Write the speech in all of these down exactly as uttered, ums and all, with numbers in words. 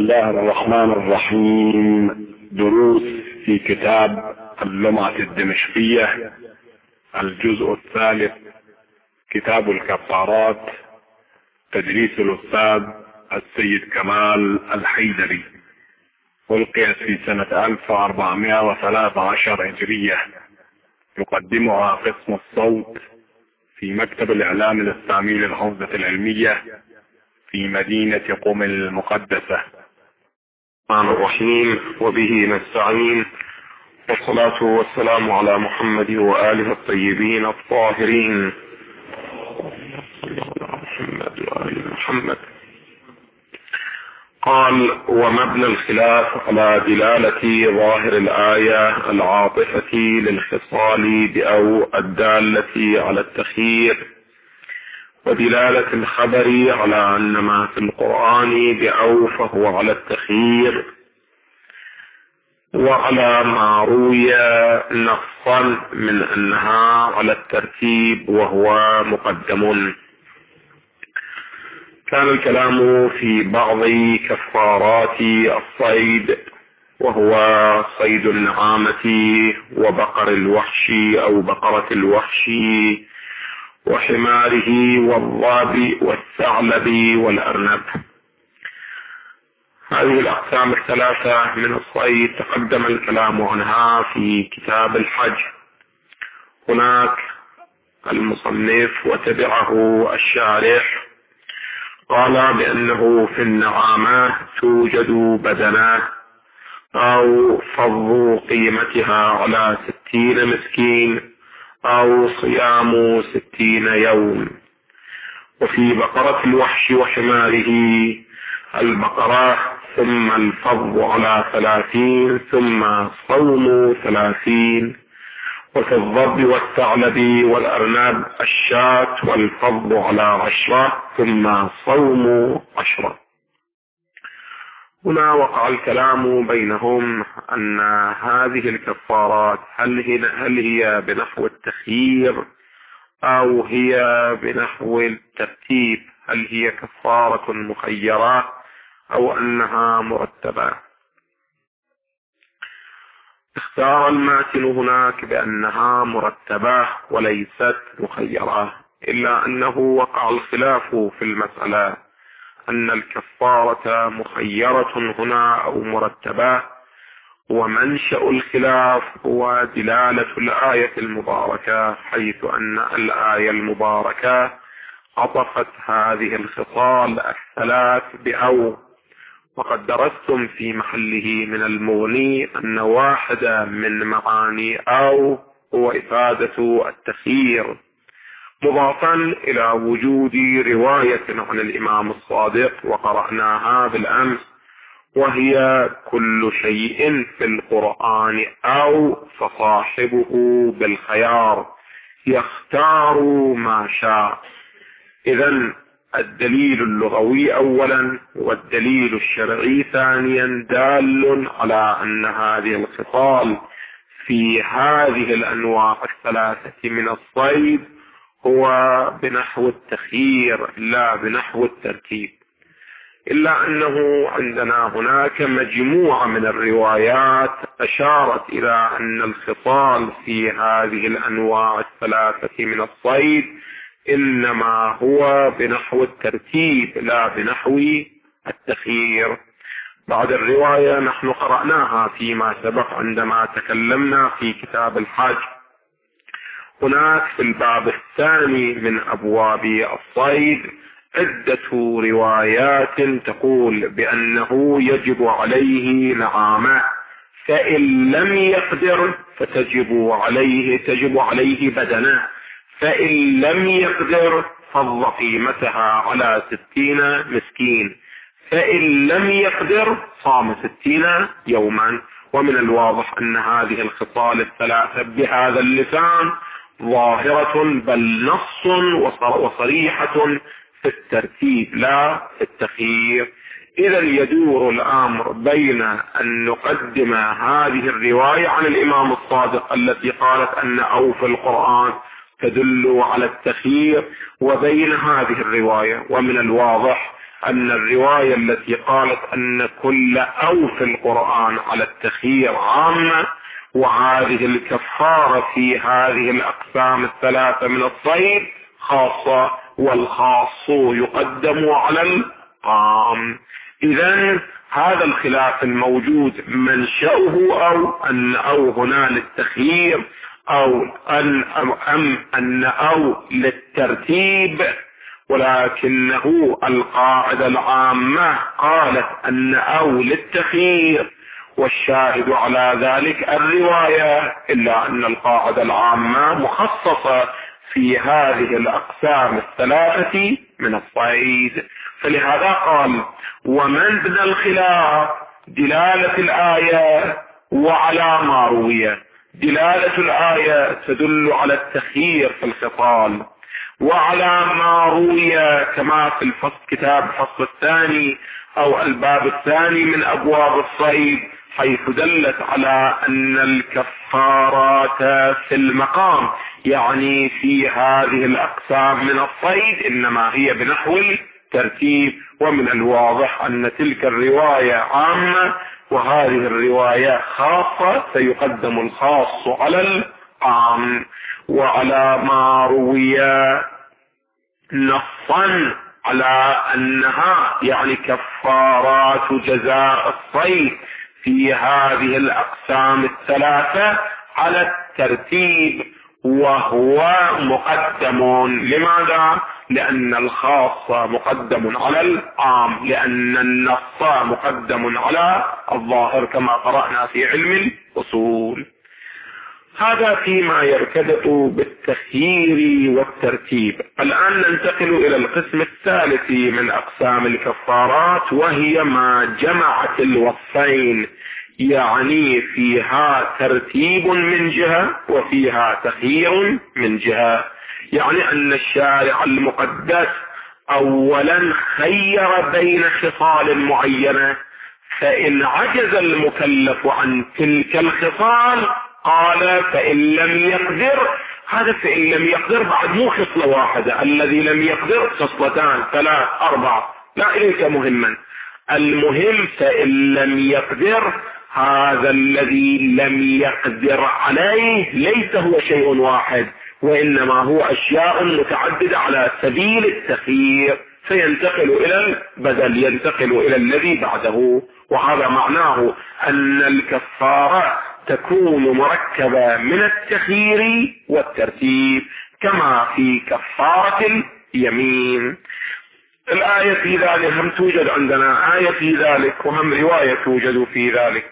الله الرحمن الرحيم. دروس في كتاب اللمعة الدمشقية، الجزء الثالث، كتاب الكفارات، تدريس الأستاذ السيد كمال الحيدري، ألقيت في سنة ألف وأربعمائة وثلاثة عشر هجرية. يقدمها قسم الصوت في مكتب الإعلام الإسلامي للحوزة العلمية في مدينة قم المقدسة. الرحمن الرحيم، وبه نستعين، والصلاة والسلام على محمد وآله الطيبين الطاهرين. محمد وآل محمد. قال: ومبنى الخلاف على دلالة ظاهر الآية العاطفة للخصال بأو الدالة على التخيير، ودلالة الخبر على أن ما في القرآن بأو فهو على التخيير، وعلى ما روي نصا من أنها على الترتيب وهو مقدم. كان الكلام في بعض كفارات الصيد، وهو صيد النعامة وبقر الوحش أو بقرة الوحش وحماره والضاب والثعلب والأرنب. هذه الأقسام الثلاثة من الصيد تقدم الكلام عنها في كتاب الحج. هناك المصنف وتبعه الشارح قال بأنه في النعامة توجد بدنة أو فض قيمتها على ستين مسكين أو صيام ستين يوم. وفي بقرة الوحش وحماره البقرة ثم الفض على ثلاثين ثم صوم ثلاثين. وفي الضب والثعلب والأرنب الشاة والفض على عشرة ثم صوم عشرة. هنا وقع الكلام بينهم أن هذه الكفارات هل هي, هل هي بنحو التخيير أو هي بنحو الترتيب، هل هي كفارة مخيرة أو أنها مرتبة. اختار الماتن هناك بأنها مرتبة وليست مخيرة، إلا أنه وقع الخلاف في المسألة أن الكفارة مخيرة هنا أو مرتبة، ومنشأ الخلاف هو دلالة الآية المباركة، حيث أن الآية المباركة عطفت هذه الخصال الثلاث بأو. وقد درستم في محله من المغني أن واحدة من معاني أو هو إفادة التخيير، مضافا إلى وجود رواية عن الإمام الصادق وقرأناها بالأمس، وهي كل شيء في القرآن أو فصاحبه بالخيار يختار ما شاء. إذن الدليل اللغوي أولا والدليل الشرعي ثانيا دال على أن هذه الخصال في هذه الأنواع الثلاثة من الصيد هو بنحو التخيير لا بنحو الترتيب، إلا أنه عندنا هناك مجموعة من الروايات أشارت إلى أن الخصال في هذه الأنواع الثلاثة من الصيد إنما هو بنحو الترتيب لا بنحو التخيير. بعد الرواية نحن قرأناها فيما سبق عندما تكلمنا في كتاب الحج. هناك في الباب الثاني من أبواب الصيد عدة روايات تقول بأنه يجب عليه نعامة، فإن لم يقدر فتجب عليه تجب عليه بدنة، فإن لم يقدر فض قيمتها على ستين مسكين، فإن لم يقدر صام ستين يوما. ومن الواضح أن هذه الخصال الثلاثة بهذا اللسان ظاهرة بل نص وصريحة في الترتيب لا في التخيير. إذا يدور الأمر بين أن نقدم هذه الرواية عن الإمام الصادق التي قالت أن أو في القرآن تدل على التخيير، وبين هذه الرواية. ومن الواضح أن الرواية التي قالت أن كل أو في القرآن على التخيير عامة، وهذه الكفارة في هذه الأقسام الثلاثة من الصيد خاصة، والخاص يقدم على العام. إذن هذا الخلاف الموجود منشأه أو أن أو هنا للتخيير أو أن أم أن أو للترتيب، ولكنه القاعدة العامة قالت أن أو للتخيير، والشاهد على ذلك الرواية، إلا أن القاعدة العامة مخصصة في هذه الأقسام الثلاثة من الصيد. فلهذا قال: ومن بنى الخلاف دلالة الآية وعلى ما روي. دلالة الآية تدل على التخيير في الخصال، وعلى ما روي كما في الفصل كتاب الفصل الثاني أو الباب الثاني من أبواب الصيد، حيث دلت على أن الكفارات في المقام، يعني في هذه الأقسام من الصيد، إنما هي بنحو الترتيب. ومن الواضح أن تلك الرواية عامة وهذه الرواية خاصة، سيقدم الخاص على العام. وعلى ما روي نصا على أنها يعني كفارات جزاء الصيد في هذه الأقسام الثلاثة على الترتيب، وهو مقدم. لماذا؟ لأن الخاص مقدم على العام، لأن النص مقدم على الظاهر كما قرأنا في علم الأصول. هذا فيما يرتبط بالتخيير والترتيب. الآن ننتقل إلى القسم الثالث من أقسام الكفارات، وهي ما جمعت الوصفين، يعني فيها ترتيب من جهة وفيها تخيير من جهة. يعني أن الشارع المقدس أولا خير بين خصال معينة، فإن عجز المكلف عن تلك الخصال قال فإن لم يقدر. هذا فإن لم يقدر بعد مو خصلة واحدة، الذي لم يقدر خصلتان ثلاث أربع، لا إليك مهما. المهم فإن لم يقدر، هذا الذي لم يقدر عليه ليس هو شيء واحد، وإنما هو أشياء متعددة على سبيل التخيير، فينتقل إلى البدل، ينتقل إلى الذي بعده. وهذا معناه أن الكفارة تكون مركبة من التخيير والترتيب، كما في كفارة اليمين. الآية في ذلك هم توجد عندنا آية في ذلك، وهم رواية توجد في ذلك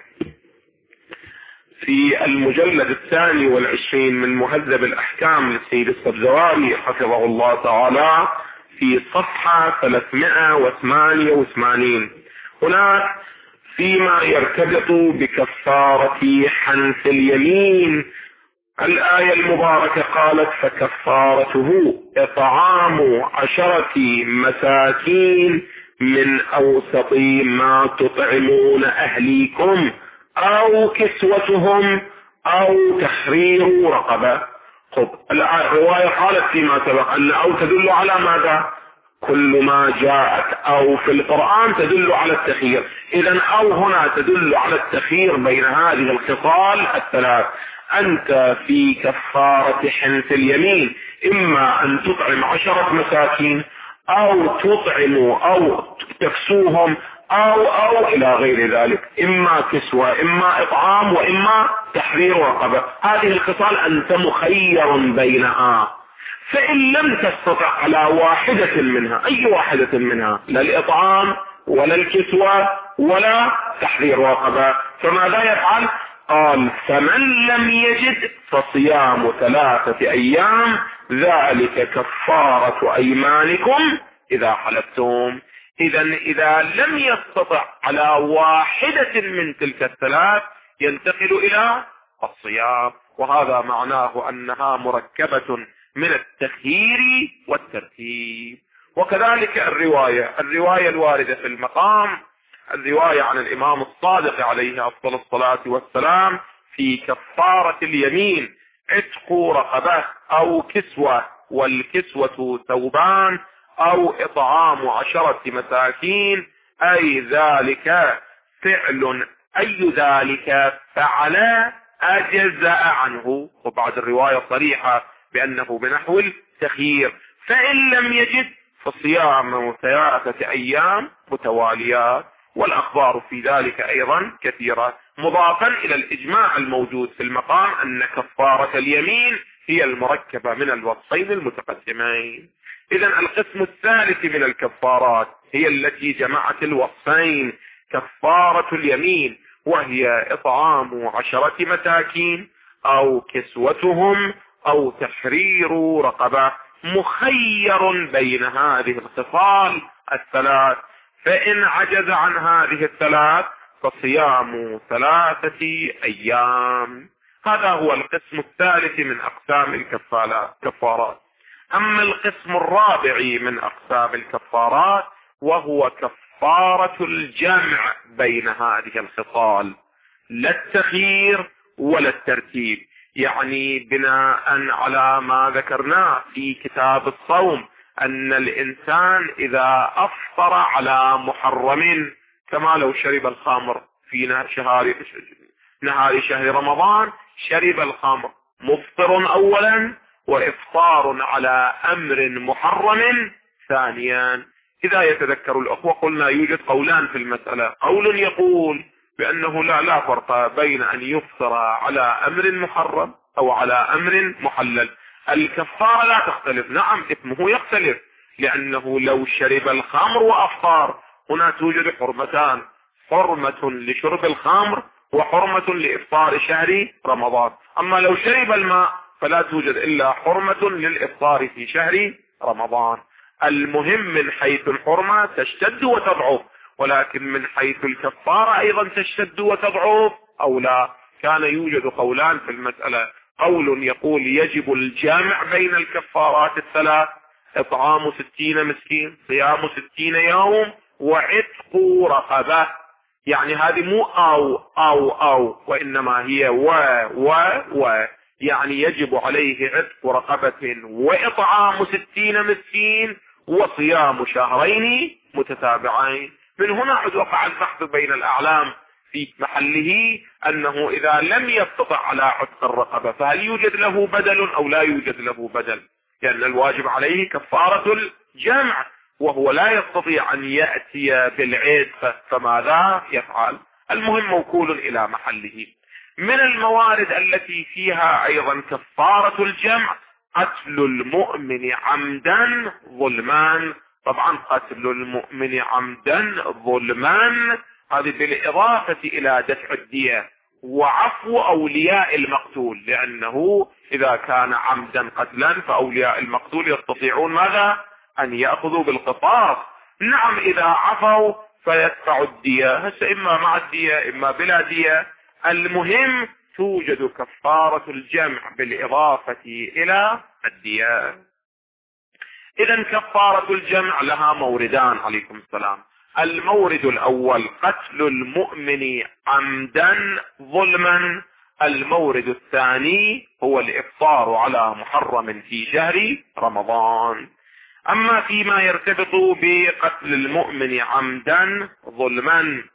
في المجلد الثاني والعشرين من مهذب الأحكام للسيد السبزواري حفظه الله تعالى، في صفحة ثلاثمائة وثمانية وثمانين. هناك فيما يرتبط بكفارة حنث اليمين، الآية المباركة قالت: فكفارته إطعام عشرة مساكين من أوسط ما تطعمون أهليكم أو كسوتهم أو تحرير رقبة. خب الرواية قالت فيما سبق أن أو تدل على ماذا؟ كل ما جاءت أو في القرآن تدل على التخيير. إذن أو هنا تدل على التخيير بين هذه الخصال الثلاث. أنت في كفارة حنث اليمين إما أن تطعم عشرة مساكين أو تطعم أو تكسوهم أو أو إلى غير ذلك، إما كسوة إما إطعام وإما تحرير رقبة. هذه الخصال أنت مخير بينها، فإن لم تستطع على واحدة منها، أي واحدة منها، لا الإطعام ولا الكسوة ولا تحرير رقبة، فماذا يفعل؟ قال: فمن لم يجد فصيام ثلاثة أيام ذلك كفارة أيمانكم إذا حلفتم. إذا إذا لم يستطع على واحدة من تلك الثلاث ينتقل إلى الصيام، وهذا معناه أنها مركبة من التخيير والترتيب. وكذلك الرواية الرواية الواردة في المقام، الرواية عن الإمام الصادق عليه أفضل الصلاة والسلام في كفارة اليمين: عتق رقبة أو كسوة، والكسوة ثوبان أو إطعام عشرة مساكين، أي ذلك فعل أي ذلك فعل أجزأ عنه. وبعد الرواية صريحة بأنه بنحو التخيير. فإن لم يجد فصيام ثلاثة أيام متواليات، والأخبار في ذلك أيضا كثيرة، مضافا إلى الإجماع الموجود في المقام أن كفارة اليمين هي المركبة من الوصفين المتقدمين. إذن القسم الثالث من الكفارات هي التي جمعت الوصفين، كفارة اليمين، وهي إطعام عشرة مساكين أو كسوتهم أو تحرير رقبة، مخير بين هذه الخصال الثلاث. فإن عجز عن هذه الثلاث فصيام ثلاثة أيام. هذا هو القسم الثالث من أقسام الكفارات. أما القسم الرابع من أقسام الكفارات وهو كفارة الجمع بين هذه الخصال، لا التخيير ولا الترتيب. يعني بناء على ما ذكرناه في كتاب الصوم أن الإنسان إذا أفطر على محرم، كما لو شرب الخمر في شهر نهار شهر رمضان، شرب الخمر مفطر أولا وإفطار على أمر محرم ثانيا. إذا يتذكر الأخوة قلنا يوجد قولان في المسألة، قول يقول بأنه لا لا فرق بين أن يفطر على أمر محرم أو على أمر محلل، الكفارة لا تختلف. نعم إثمه يختلف، لأنه لو شرب الخمر وأفطر هنا توجد حرمتان، حرمة لشرب الخمر وحرمة لإفطار شهر رمضان. أما لو شرب الماء فلا توجد إلا حرمة للإفطار في شهر رمضان. المهم من حيث الحرمة تشتد وتضعف، ولكن من حيث الكفارة أيضا تشتد وتضعف أو لا. كان يوجد قولان في المسألة، قول يقول يجب الجامع بين الكفارات الثلاث، إطعام ستين مسكين، صيام ستين يوم، وعتق رقبة. يعني هذه مو أو أو أو وإنما هي و و و يعني يجب عليه عتق رقبة وإطعام ستين مسكين وصيام شهرين متتابعين. من هنا عد وقع البحث بين الأعلام في محله أنه إذا لم يستطع على عتق الرقبة فهل يوجد له بدل أو لا يوجد له بدل، لأن يعني الواجب عليه كفارة الجمع وهو لا يستطيع أن يأتي بالعتق، فماذا يفعل؟ المهم موكول إلى محله. من الموارد التي فيها أيضا كفارة الجمع قتل المؤمن عمدا ظلمان. طبعا قتل المؤمن عمدا ظلمان هذه بالإضافة إلى دفع الدية وعفو أولياء المقتول، لأنه إذا كان عمدا قتلا فأولياء المقتول يستطيعون ماذا؟ أن يأخذوا بالقصاص. نعم إذا عفوا فيدفعوا الدية، هسه إما مع الدية إما بلا دية. المهم توجد كفارة الجمع بالإضافة إلى الدية. إذن كفارة الجمع لها موردان عليكم السلام. المورد الأول قتل المؤمن عمدا ظلما. المورد الثاني هو الإفطار على محرم في شهر رمضان. أما فيما يرتبط بقتل المؤمن عمدا ظلما،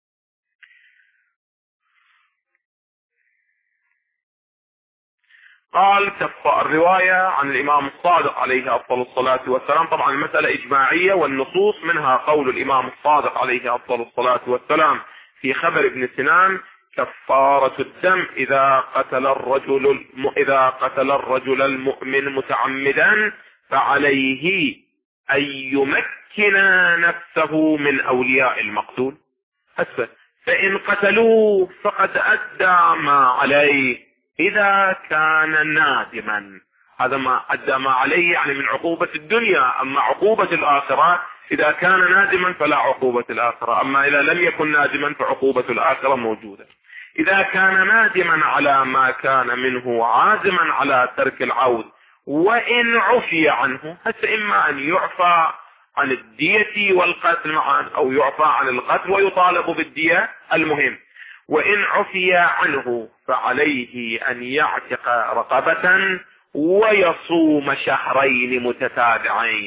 قال الرواية عن الإمام الصادق عليه أفضل الصلاة والسلام، طبعا المسألة إجماعية والنصوص منها قول الإمام الصادق عليه أفضل الصلاة والسلام في خبر ابن سنان: كفارة الدم إذا قتل الرجل إذا قتل الرجل المؤمن متعمدا فعليه أن يمكن نفسه من أولياء المقتول. هسه فإن قتلوه فقد أدى ما عليه إذا كان نادما. هذا ما أدى ما عليه يعني من عقوبة الدنيا. أما عقوبة الآخرة إذا كان نادما فلا عقوبة الآخرة، أما إذا لم يكن نادما فعقوبة الآخرة موجودة. إذا كان نادما على ما كان منه عازما على ترك العود وإن عفي عنه، هسه إما أن يعفى عن الدية والقتل معا أو يعفى عن القتل ويطالب بالدية. المهم وإن عفي عنه فعليه أن يعتق رقبة ويصوم شهرين متتابعين.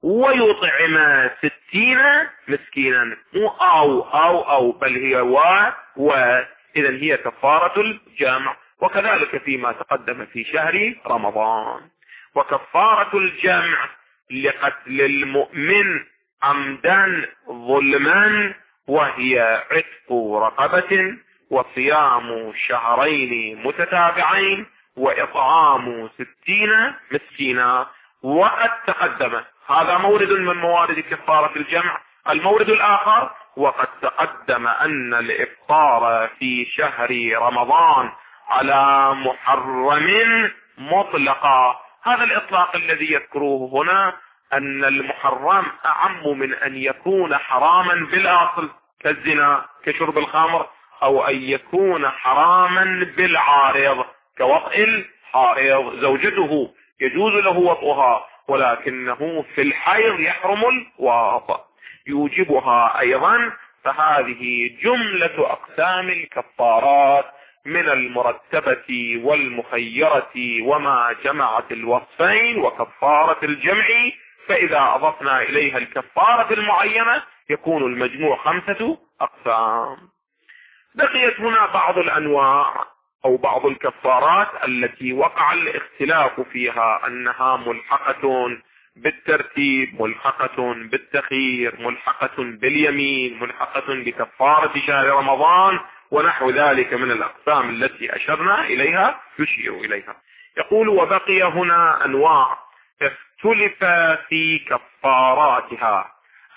ويطعم ستين مسكينا، مو أو أو أو بل هي و و إذا هي كفارة الجمع. وكذلك فيما تقدم في شهر رمضان. وكفارة الجمع لقتل المؤمن عمدا ظلما وهي عتق رقبة وصيام شهرين متتابعين وإطعام ستين مسكينا. وقد تقدم هذا مورد من موارد كفارة الجمع. المورد الآخر وقد تقدم أن الإفطار في شهر رمضان على محرم مطلقا. هذا الإطلاق الذي يذكروه هنا أن المحرم أعم من أن يكون حراما بالأصل كالزنا كشرب الخمر، أو أن يكون حراما بالعارض كوطئ الحائض. زوجته يجوز له وطئها ولكنه في الحيض يحرم الوطئ يوجبها أيضا. فهذه جملة أقسام الكفارات من المرتبة والمخيرة وما جمعت الوصفين وكفارة الجمع. فإذا أضفنا إليها الكفارة المعينة يكون المجموع خمسة أقسام. بقيت هنا بعض الأنواع أو بعض الكفارات التي وقع الاختلاف فيها أنها ملحقة بالترتيب، ملحقة بالتخيير، ملحقة باليمين، ملحقة بكفارة شهر رمضان ونحو ذلك من الأقسام التي أشرنا إليها يشير إليها. يقول وبقي هنا أنواع اختلف في كفاراتها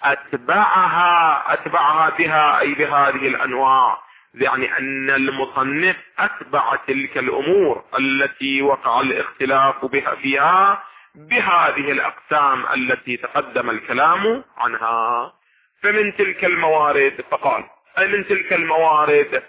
أتبعها أتبعها بها أي بهذه الأنواع، يعني أن المصنف أتبع تلك الأمور التي وقع الاختلاف بها فيها بهذه الأقسام التي تقدم الكلام عنها. فمن تلك الموارد فقال أي من تلك الموارد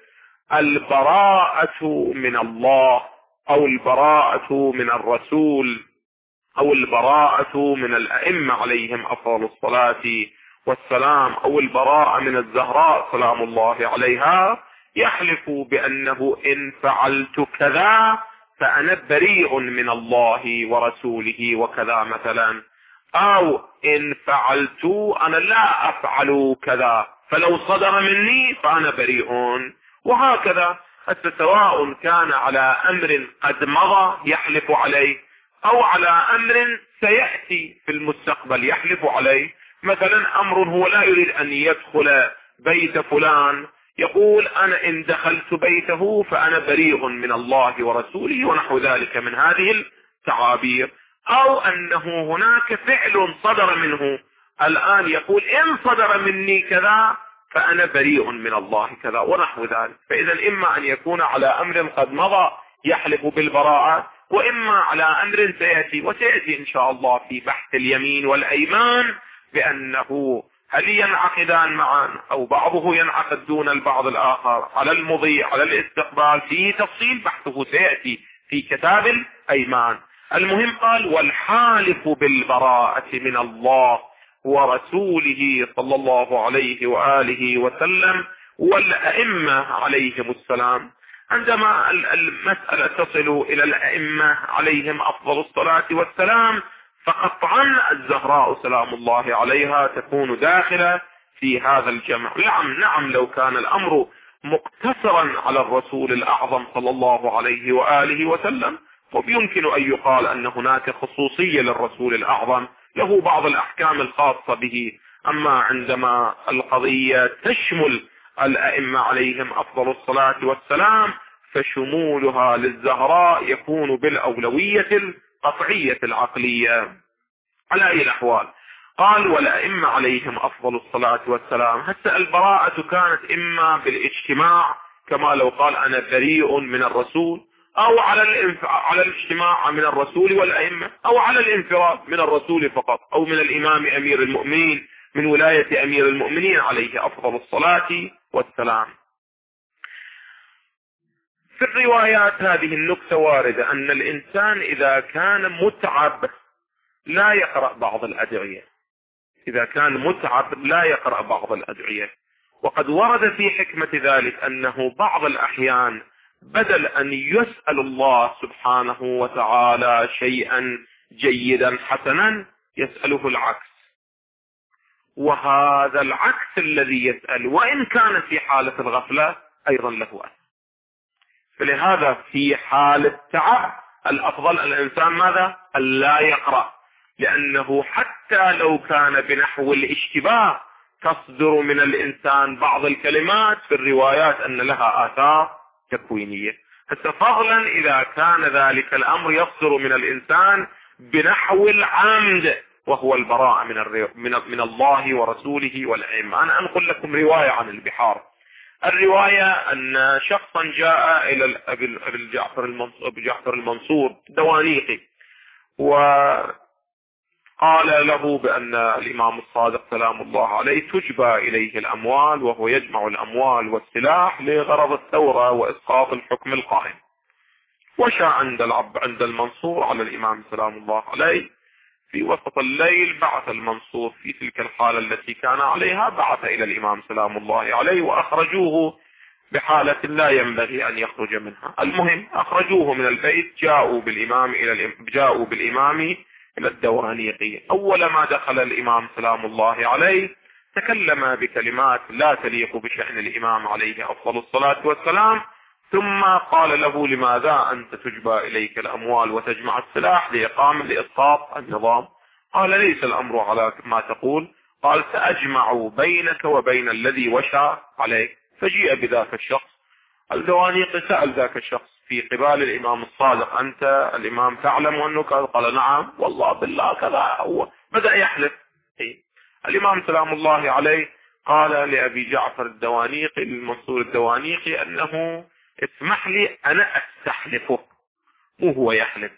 البراءة من الله أو البراءة من الرسول أو البراءة من الأئمة عليهم أفضل الصلاة والسلام أو البراءة من الزهراء سلام الله عليها. يحلف بأنه إن فعلت كذا فأنا بريء من الله ورسوله وكذا مثلا، أو إن فعلت أنا لا أفعل كذا فلو صدر مني فأنا بريء. وهكذا حتى سواء كان على أمر قد مضى يحلف عليه أو على أمر سيأتي في المستقبل يحلف عليه. مثلا أمر هو لا يريد أن يدخل بيت فلان يقول أنا إن دخلت بيته فأنا بريء من الله ورسوله ونحو ذلك من هذه التعابير. أو أنه هناك فعل صدر منه الآن يقول إن صدر مني كذا فأنا بريء من الله كذا ونحو ذلك. فإذا إما أن يكون على أمر قد مضى يحلف بالبراءة، وإما على أمر سيأتي وسيأتي إن شاء الله في بحث اليمين والأيمان بأنه هل ينعقدان معا أو بعضه ينعقد دون البعض الآخر على المضي على الاستقبال. في تفصيل بحثه سيأتي في كتاب الأيمان. المهم قال والحالف بالبراءة من الله ورسوله صلى الله عليه وآله وسلم والأئمة عليهم السلام. عندما المسألة تصل إلى الأئمة عليهم أفضل الصلاة والسلام فقطعا الزهراء سلام الله عليها تكون داخلة في هذا الجمع. نعم نعم لو كان الأمر مقتصرا على الرسول الأعظم صلى الله عليه وآله وسلم ويمكن أن يقال أن هناك خصوصية للرسول الأعظم له بعض الأحكام الخاصة به. أما عندما القضية تشمل الأئمة عليهم أفضل الصلاة والسلام فشمولها للزهراء يكون بالأولوية القطعية العقلية. على أي الأحوال قال والأئمة عليهم أفضل الصلاة والسلام. هسه البراءة كانت إما بالاجتماع كما لو قال أنا بريء من الرسول، أو على الانف... على الاجتماع من الرسول والأئمة، أو على الانفراد من الرسول فقط، أو من الإمام أمير المؤمنين من ولاية أمير المؤمنين عليه أفضل الصلاة والسلام. في الروايات هذه النكتة واردة أن الإنسان إذا كان متعب لا يقرأ بعض الأدعية، إذا كان متعب لا يقرأ بعض الأدعية. وقد ورد في حكمة ذلك أنه بعض الأحيان بدل أن يسأل الله سبحانه وتعالى شيئا جيدا حسنا يسأله العكس، وهذا العكس الذي يسأل، وإن كان في حالة الغفلة أيضا له أثر. فلهذا في حال التعب الأفضل الإنسان ماذا؟ ألا يقرأ، لأنه حتى لو كان بنحو الاشتباه تصدر من الإنسان بعض الكلمات في الروايات أن لها آثار تكوينية. فضلا إذا كان ذلك الأمر يصدر من الإنسان بنحو العمد، وهو البراءة من, الرو... من... من الله ورسوله والأئمة. أنا أنقل لكم رواية عن البحار. الرواية أن شخصا جاء إلى أبي جعفر المنصور, جعفر المنصور دوانيقي، وقال له بأن الإمام الصادق سلام الله عليه تجبى إليه الأموال، وهو يجمع الأموال والسلاح لغرض الثورة وإسقاط الحكم القائم. وشاء عند العب عند المنصور على الإمام سلام الله عليه في وسط الليل، بعث المنصور في تلك الحالة التي كان عليها، بعث إلى الإمام سلام الله عليه وأخرجوه بحالة لا ينبغي أن يخرج منها. المهم أخرجوه من البيت، جاءوا بالإمام إلى الإم... جاءوا بالإمام إلى الدوانيقي. أول ما دخل الإمام سلام الله عليه تكلم بكلمات لا تليق بشأن الإمام عليه أفضل الصلاة والسلام، ثم قال له لماذا أنت تجبى إليك الأموال وتجمع السلاح لإقامة لإسقاط النظام؟ قال ليس الأمر على ما تقول، قال سأجمع بينك وبين الذي وشى عليك. فجيء بذاك الشخص. الدوانيقي سأل ذاك الشخص في قبال الإمام الصادق أنت الإمام تعلم أنه كذا؟ قال نعم والله بالله كذا. هو بدأ يحلف. الإمام سلام الله عليه قال لأبي جعفر الدوانيقي المنصور الدوانيقي أنه اسمح لي أنا أستحلفه وهو يحلف.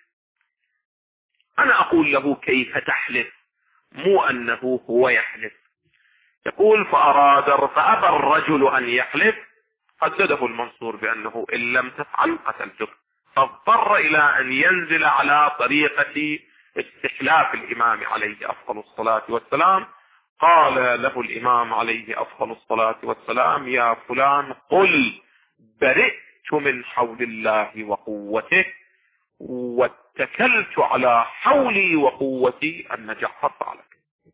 أنا أقول له كيف تحلف، مو أنه هو يحلف. يقول فأراد فأبى الرجل أن يحلف، هدده المنصور بأنه إن لم تفعل قتلتك، فاضطر إلى أن ينزل على طريقة استحلاف الإمام عليه أفضل الصلاة والسلام. قال له الإمام عليه أفضل الصلاة والسلام يا فلان قل برئت من حول الله وقوته واتكلت على حولي وقوتي أن جعفر فعلك.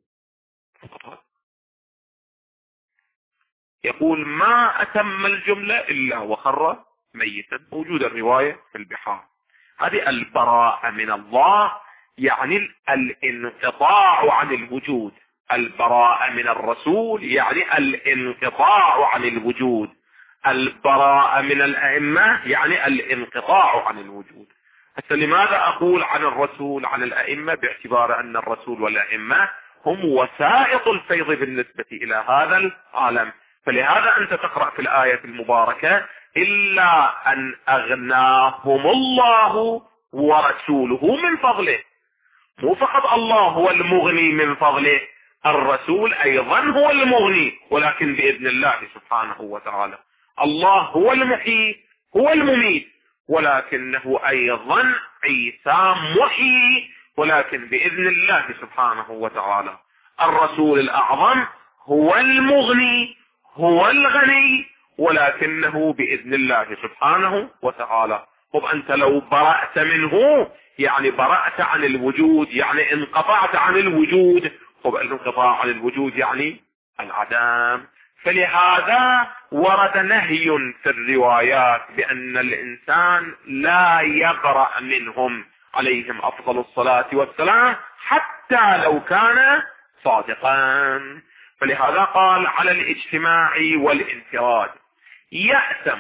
يقول ما أتم الجملة إلا وخر ميتا. موجود الرواية في البحار. هذه البراءة من الله، يعني الانقطاع عن الوجود. البراءة من الرسول يعني الانقطاع عن الوجود. البراءة من الأئمة يعني الانقطاع عن الوجود. حتى لماذا أقول عن الرسول عن الأئمة؟ باعتبار أن الرسول والأئمة هم وسائط الفيض بالنسبة إلى هذا العالم. فلهذا أنت تقرأ في الآية المباركة إلا أن أغناهم الله ورسوله من فضله. مو فقط الله هو المغني من فضله، الرسول أيضا هو المغني، ولكن بإذن الله سبحانه وتعالى. الله هو المحيي هو المميت، ولكنه أيضا عيسى محيي، ولكن بإذن الله سبحانه وتعالى. الرسول الأعظم هو المغني هو الغني، ولكنه بإذن الله سبحانه وتعالى. طب أنت لو برأت منه يعني برأت عن الوجود، يعني انقطعت عن الوجود. طب الانقطاع عن الوجود يعني العدم. فلهذا ورد نهي في الروايات بأن الإنسان لا يبرأ منهم عليهم أفضل الصلاة والسلام حتى لو كان صادقا. فلهذا قال على الاجتماع والانفراد يأثم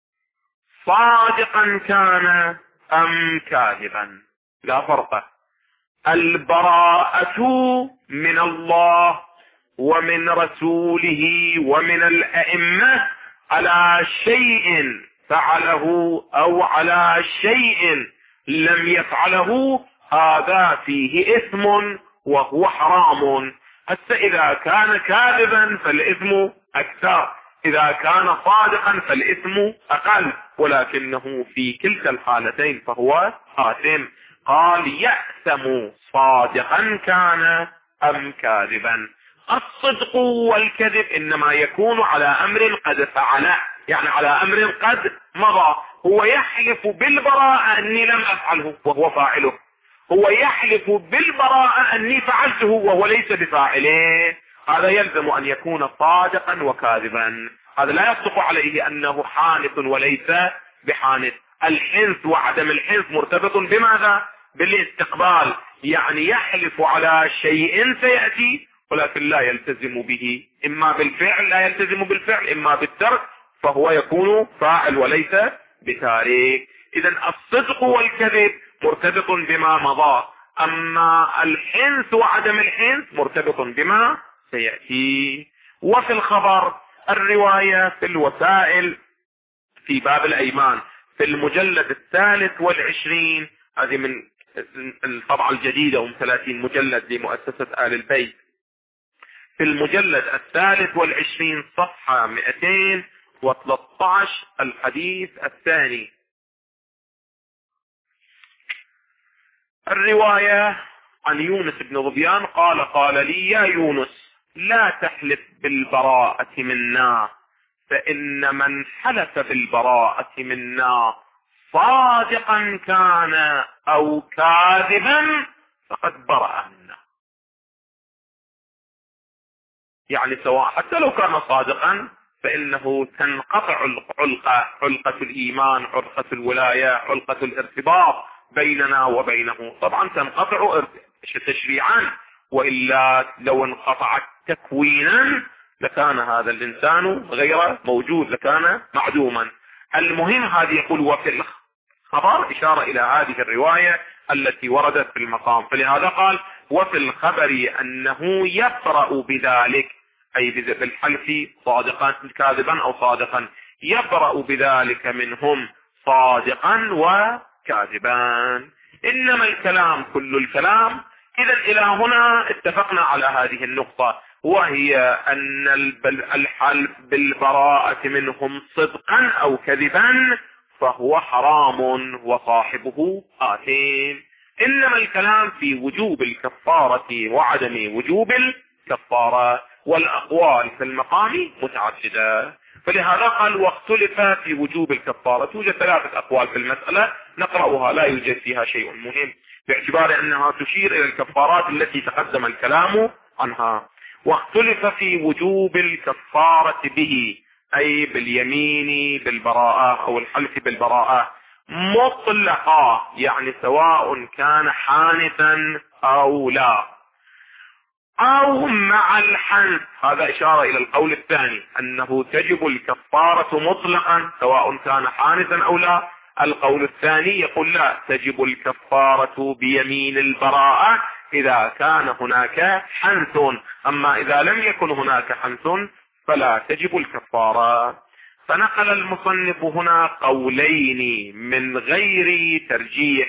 صادقا كان أم كاذبا، لا فرق. البراءة من الله ومن رسوله ومن الأئمة على شيء فعله أو على شيء لم يفعله، هذا فيه إثم وهو حرام. حتى إذا كان كاذبا فالإثم أكثر، إذا كان صادقا فالإثم أقل، ولكنه في كلتا الحالتين فهو آثم. قال يأثم صادقا كان أم كاذبا. الصدق والكذب إنما يكون على أمر قد فعله، يعني على أمر قد مضى. هو يحلف بالبراءة أني لم أفعله وهو فاعله، هو يحلف بالبراءة أني فعلته وهو ليس بفاعله. هذا يلزم أن يكون صادقا وكاذبا. هذا لا يصدق عليه أنه حانث وليس بحانث. الحنث وعدم الحنث مرتبط بماذا؟ بالاستقبال، يعني يحلف على شيء سيأتي ولكن لا يلتزم به، إما بالفعل لا يلتزم بالفعل، إما بالترك، فهو يكون فاعل وليس بتارك. إذن الصدق والكذب مرتبط بما مضى، أما الحنث وعدم الحنث مرتبط بما سيأتي. وفي الخبر الرواية في الوسائل في باب الأيمان في المجلد الثالث والعشرين، هذه من الطبعة الجديدة ومن ثلاثين مجلد لمؤسسة آل البيت، في المجلد الثالث والعشرين صفحة مئتين وثلاثة عشر الحديث الثاني. الرواية عن يونس بن ظبيان قال: قال لي يا يونس لا تحلف بالبراءة منا، فإن من حلف بالبراءة منا صادقا كان أو كاذبا فقد برأ منا. يعني سواء حتى لو كان صادقا فإنه تنقطع العلقة، علقة الإيمان، علقة الولاية، علقة الارتباط بيننا وبينه. طبعا تنقطع تشريعا، وإلا لو انقطعت تكوينا لكان هذا الإنسان غير موجود، لكان معدوما. المهم هذه يقول وفي الخبر إشارة إلى هذه الرواية التي وردت في المقام، فلهذا قال وفي الخبر أنه يبرأ بذلك، أي بالحلف صادقا كاذبا أو صادقا، يبرأ بذلك منهم صادقا وكاذبا. إنما الكلام كل الكلام. إذا إلى هنا اتفقنا على هذه النقطة، وهي أن الحلف بالبراءة منهم صدقا أو كذبا فهو حرام وصاحبه آثم. إنما الكلام في وجوب الكفارة وعدم وجوب الكفارة، والأقوال في المقام متعددة، فلهذا قال واختلف في وجوب الكفارة. توجد ثلاثة أقوال في المسألة نقرأها لا يوجد فيها شيء مهم، باعتبار أنها تشير إلى الكفارات التي تقدم الكلام عنها. واختلف في وجوب الكفارة به، أي باليمين بالبراءة أو الحلف بالبراءة مطلقة، يعني سواء كان حانثا أو لا، أو مع الحنث. هذا إشارة إلى القول الثاني أنه تجب الكفارة مطلقا سواء كان حانثا أو لا. القول الثاني يقول لا، تجب الكفارة بيمين البراءة إذا كان هناك حنث، أما إذا لم يكن هناك حنث فلا تجب الكفارة. فنقل المصنف هنا قولين من غير ترجيح،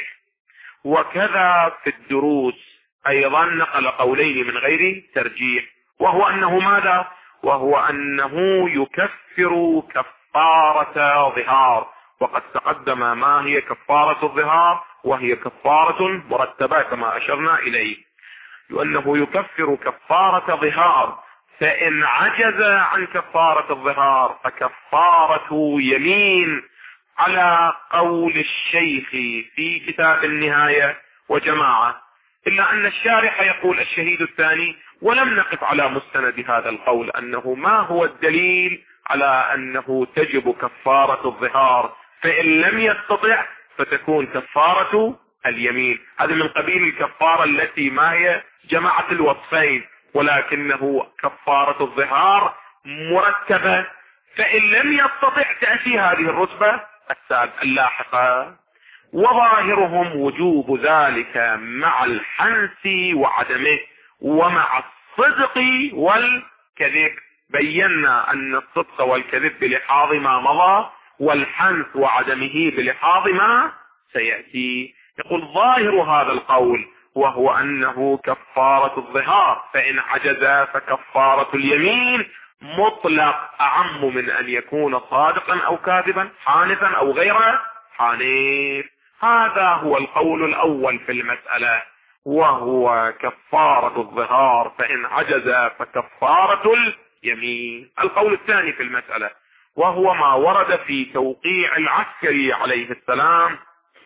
وكذا في الدروس أيضا نقل قولين من غير ترجيح، وهو أنه ماذا؟ وهو أنه يكفر كفارة ظهار، وقد تقدم ما هي كفارة الظهار، وهي كفارة مرتبة كما أشرنا إليه، وأنه يكفر كفارة ظهار، فإن عجز عن كفارة الظهار فكفارة يمين، على قول الشيخ في كتاب النهاية وجماعة، إلا أن الشارح يقول الشهيد الثاني، ولم نقف على مستند هذا القول أنه ما هو الدليل على أنه تجب كفارة الظهار، فإن لم يستطع فتكون كفارة اليمين. هذا من قبيل الكفارة التي ما هي جماعة الوصفين، ولكنه كفارة الظهار مرتبة، فإن لم يستطع تأتي هذه الرتبة اللاحقة. وظاهرهم وجوب ذلك مع الحنث وعدمه ومع الصدق والكذب. بينا أن الصدق والكذب بلحاظ ما مضى، والحنث وعدمه بلحاظ ما سيأتي. يقول ظاهر هذا القول وهو أنه كفارة الظهار، فإن عجز فكفارة اليمين مطلق، أعم من أن يكون صادقا أو كاذبا، حانثا أو غير حانث. هذا هو القول الأول في المسألة، وهو كفارة الظهار، فإن عجز فكفارة اليمين. القول الثاني في المسألة وهو ما ورد في توقيع العسكري عليه السلام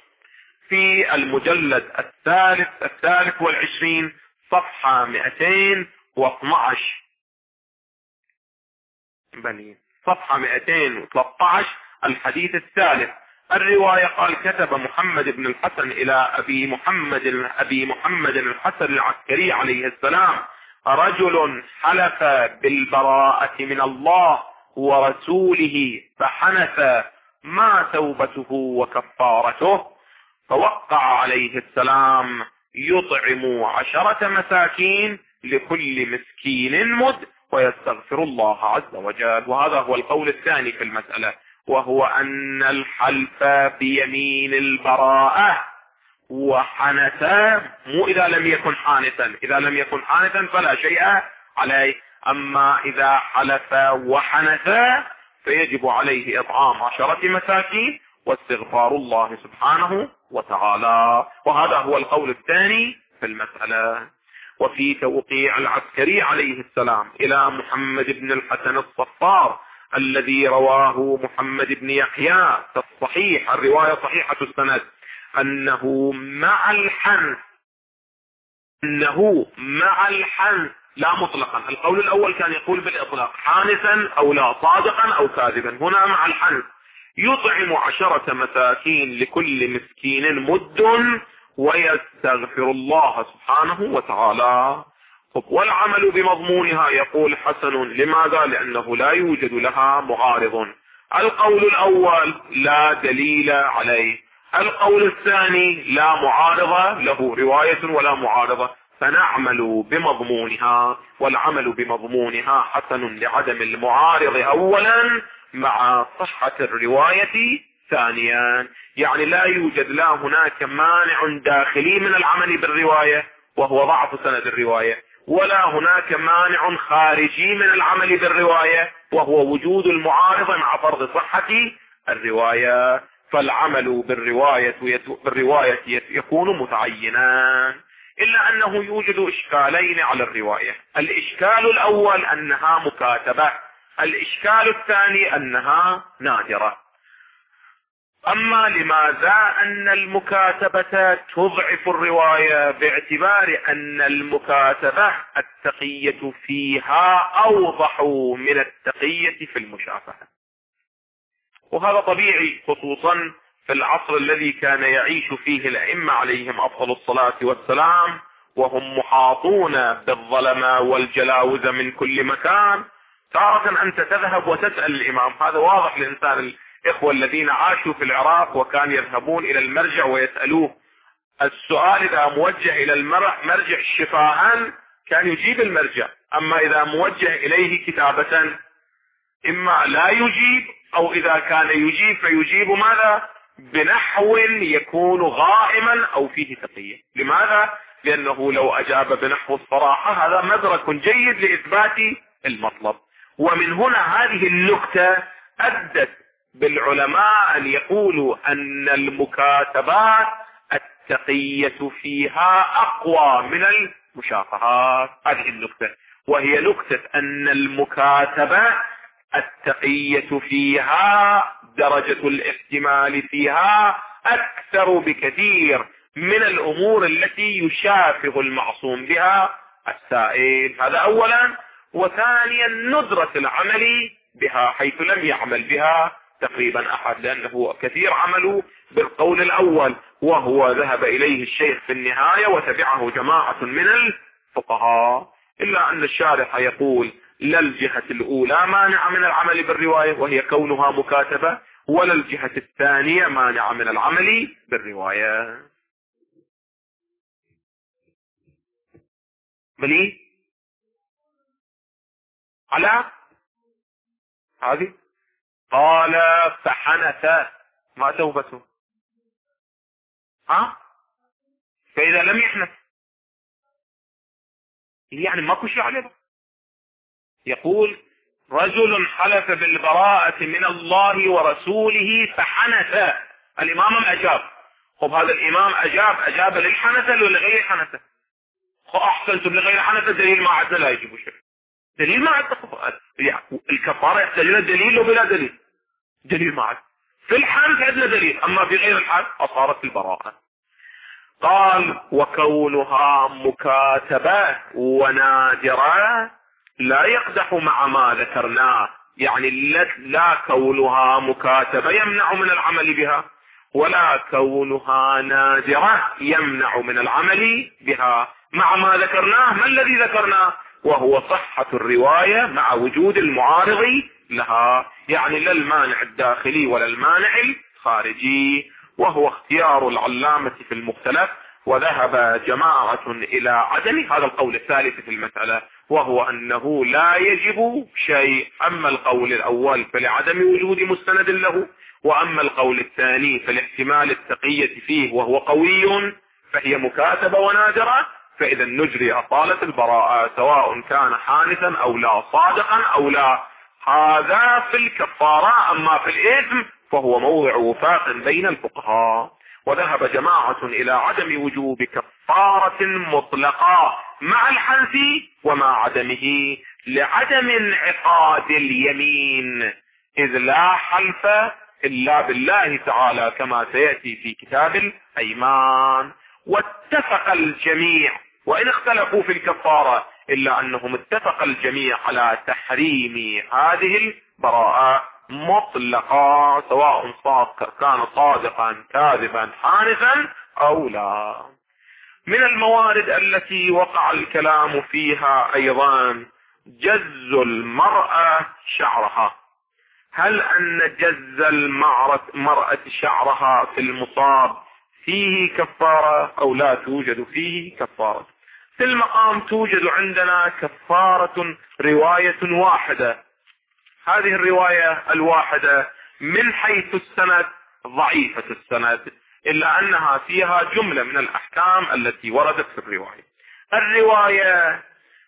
في المجلد الثالث الثالث والعشرين صفحة مئتين واثنى عشر، بني صفحة مئتين وثلاثة عشر الحديث الثالث. الرواية قال كتب محمد بن الحسن إلى أبي محمد أبي محمد الحسن العسكري عليه السلام: رجل حلف بالبراءة من الله ورسوله فحنث، ما توبته وكفارته؟ فوقع عليه السلام: يطعم عشرة مساكين لكل مسكين مد ويستغفر الله عز وجل. وهذا هو القول الثاني في المسألة، وهو أن الحلف بيمين البراءة وحنث، مو إذا لم يكن حانثا، إذا لم يكن حانثا فلا شيء عليه، أما إذا حلف وحنث فيجب عليه إطعام عشرة مساكين واستغفار الله سبحانه وتعالى. وهذا هو القول الثاني في المسألة. وفي توقيع العسكري عليه السلام إلى محمد بن الحسن الصفار الذي رواه محمد بن يحيى في الصحيح، الرواية صحيحة السند، أنه مع الحنث أنه مع الحنث لا مطلقا. القول الأول كان يقول بالإطلاق حانثا أو لا، صادقا أو كاذبا، هنا مع الحنث: يطعم عشرة مساكين لكل مسكين مد ويستغفر الله سبحانه وتعالى. والعمل بمضمونها يقول حسن. لماذا؟ لأنه لا يوجد لها معارض. القول الأول لا دليل عليه، القول الثاني لا معارضة له، رواية ولا معارضة، فنعمل بمضمونها. والعمل بمضمونها حسن لعدم المعارض أولا مع صحة الرواية ثانيا. يعني لا يوجد لا هناك مانع داخلي من العمل بالرواية وهو ضعف سند الرواية، ولا هناك مانع خارجي من العمل بالرواية وهو وجود المعارضة مع فرض صحة الرواية. فالعمل بالرواية بالرواية يكون متعينا، إلا أنه يوجد إشكالين على الرواية. الإشكال الأول أنها مكاتبة، الإشكال الثاني أنها نادرة. أما لماذا أن المكاتبة تضعف الرواية؟ باعتبار أن المكاتبة التقية فيها أوضح من التقية في المشافهة، وهذا طبيعي خصوصا في العصر الذي كان يعيش فيه الأئمة عليهم أفضل الصلاة والسلام، وهم محاطون بالظلمة والجلاوز من كل مكان. تارة أنت تذهب وتسأل الإمام، هذا واضح لإنسان الإخوة الذين عاشوا في العراق وكان يذهبون إلى المرجع ويسألوه السؤال، إذا موجه إلى المرجع شفاها كان يجيب المرجع، أما إذا موجه إليه كتابة إما لا يجيب، أو إذا كان يجيب فيجيب ماذا؟ بنحو يكون غائما أو فيه تقية. لماذا؟ لأنه لو أجاب بنحو الصراحة هذا مدرك جيد لإثبات المطلب. ومن هنا هذه النكتة أدت بالعلماء أن يقولوا أن المكاتبات التقية فيها أقوى من المشافهات. هذه النكتة، وهي نكتة أن المكاتبة التقية فيها درجة الاحتمال فيها أكثر بكثير من الأمور التي يشافه المعصوم بها السائل. هذا أولا. وثانيا ندرة العمل بها حيث لم يعمل بها تقريبا أحد، لأنه كثير عملوا بالقول الأول وهو ذهب إليه الشيخ في النهاية وتبعه جماعة من الفقهاء. إلا أن الشارح يقول لا الجهة الأولى مانع من العمل بالرواية وهي كونها مكاتبة، ولا الجهة الثانية مانع من العمل بالرواية. بلي على هذه قال فحنث، ما توبته؟ ها؟ فإذا لم يحنث يعني ماكو شيء عليه. يقول رجل حلف بالبراءة من الله ورسوله فحنث، الإمام أجاب. خب هذا الإمام أجاب، أجاب للحنث ولا لغير حنث؟ خب أحسنتم لغير حنث، دليل ما عندنا لا يجب شيء، دليل ما عندنا. الكفارة يحتاجون دليل وبلا دليل، دليل ما عندنا. في الحنث عندنا دليل، أما في غير الحنث أصارت البراءة. قال وكونها مكاتبة ونادرة لا يقدح مع ما ذكرناه يعني لا كونها مكاتبة يمنع من العمل بها، ولا كونها نادرة يمنع من العمل بها، مع ما ذكرناه. ما الذي ذكرناه؟ وهو صحة الرواية مع وجود المعارض لها، يعني لا المانع الداخلي ولا المانع الخارجي، وهو اختيار العلامة في المختلف. وذهب جماعة إلى عدم هذا القول الثالث في المسألة، وهو أنه لا يجب شيء. أما القول الأول فلعدم وجود مستند له، وأما القول الثاني فالاحتمال التقية فيه وهو قوي، فهي مكاتبة ونادرة، فإذا نجري أصالة البراءة سواء كان حانثا أو لا، صادقا أو لا. هذا في الكفارة. أما في الإثم فهو موضع وفاق بين الفقهاء. وذهب جماعة إلى عدم وجوب كفارة مطلقة مع الحنث ومع عدمه، لعدم انعقاد اليمين، إذ لا حلف إلا بالله تعالى كما سيأتي في كتاب الأيمان. واتفق الجميع، وإن اختلفوا في الكفارة إلا أنهم اتفق الجميع على تحريم هذه البراءة مطلقا، سواء كان صادقا كاذبا حانثا أو لا. من الموارد التي وقع الكلام فيها أيضا جز المرأة شعرها. هل أن جز المرأة شعرها في المصاب فيه كفارة أو لا توجد فيه كفارة؟ في المقام توجد عندنا كفارة رواية واحدة. هذه الرواية الواحدة من حيث السند ضعيفة السند، إلا أنها فيها جملة من الأحكام التي وردت في الرواية. الرواية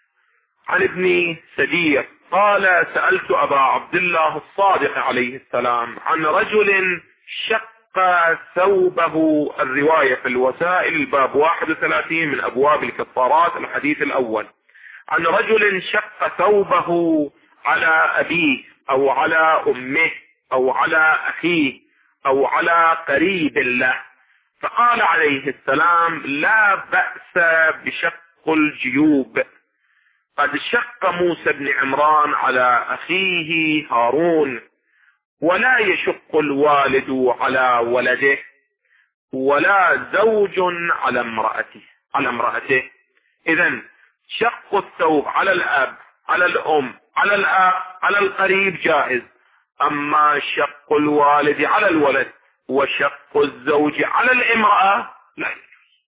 عن ابن سدير قال: سألت أبا عبد الله الصادق عليه السلام عن رجل شق ثوبه. الرواية في الوسائل الباب واحد وثلاثين من أبواب الكفارات، الحديث الأول. عن رجل شق ثوبه على أبيه أو على أمه أو على أخيه أو على قريب له، فقال عليه السلام: لا بأس بشق الجيوب، قد شق موسى بن عمران على أخيه هارون، ولا يشق الوالد على ولده، ولا زوج على امرأته على امرأته. إذن شق الثوب على الأب، على الأم، على الأخ، على القريب جائز، أما شق الوالد على الولد وشق الزوج على الامرأة لا يجوز.